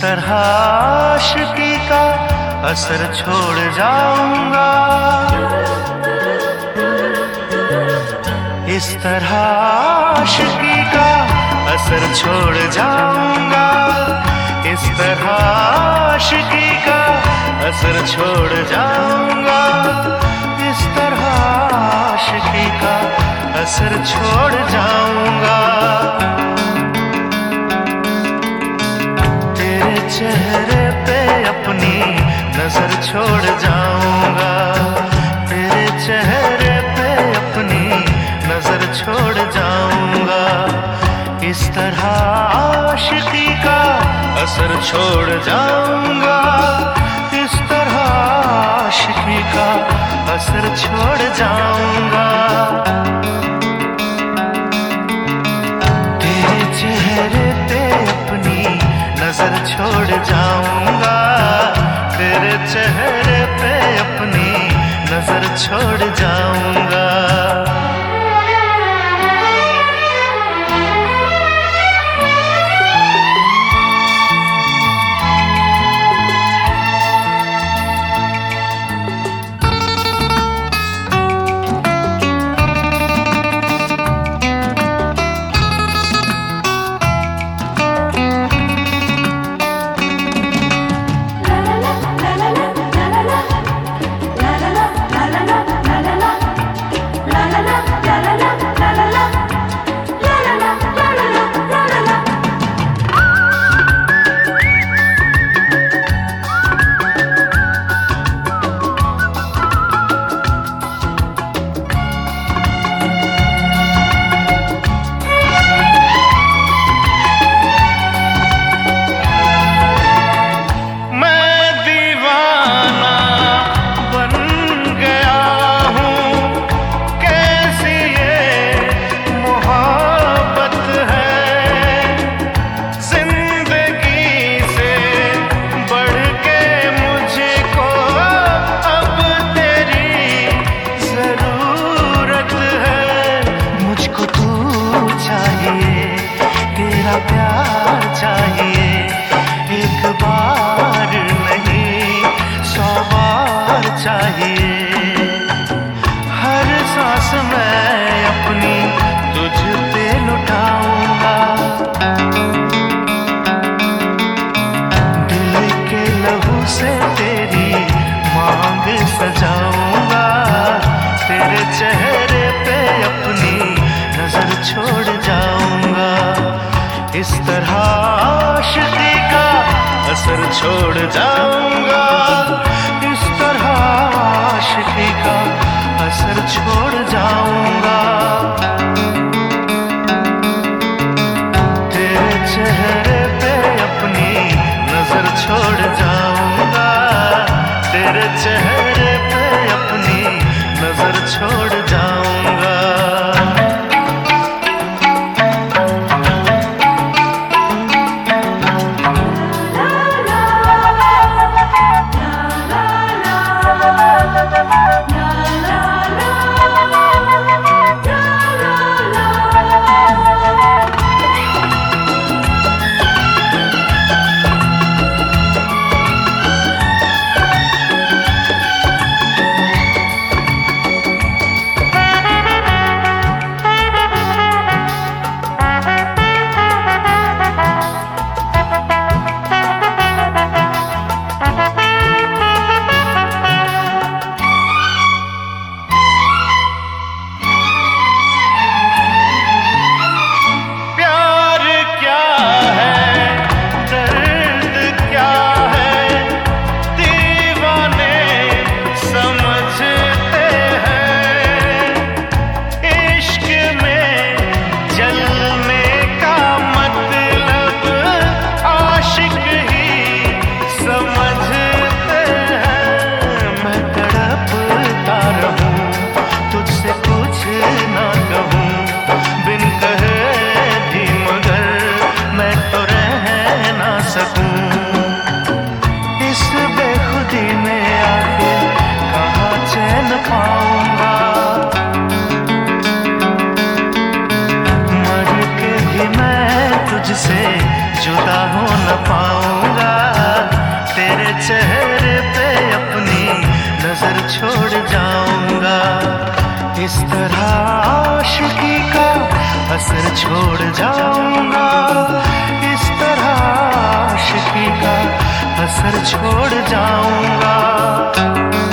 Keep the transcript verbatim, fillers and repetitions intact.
तरह आशिकी का असर छोड़ जाऊंगा, इस तरह आशिकी का असर छोड़ जाऊंगा, इस तरह आशिकी का असर छोड़ जाऊंगा, इस तरह आशिकी का असर छोड़ जाऊंगा। तेरे चेहरे पे अपनी नजर छोड़ जाऊंगा, तेरे चेहरे पे अपनी नजर छोड़ जाऊंगा, इस तरह आशिकी का असर छोड़ जाऊंगा, इस तरह आशिकी का असर छोड़ जाऊंगा। तेरे चेहरे पे अपनी नजर छोड़ जाऊंगा, तेरे चेहरे पे अपनी नजर छोड़ जाऊंगा। प्यार चाहिए, एक बार नहीं सौ बार चाहिए, हर सांस मैं अपनी तुझ पे लुटाऊंगा, दिल के लहू से तेरी मांग सजाऊंगा, तेरे चेहरे पे अपनी नजर छोड़ जाऊंगा, इस तरह आशिकी का असर छोड़ जाऊंगा, इस तरह आशिकी का असर छोड़ जाऊंगा। तेरे चेहरे पे अपनी नजर छोड़ जाऊंगा, तेरे चेहरे पे अपनी नजर छोड़ जाऊंगा। तुझसे जुदा हो न पाऊंगा। असर छोड़ जाऊंगा, इस तरह आशिकी का असर छोड़ जाऊंगा।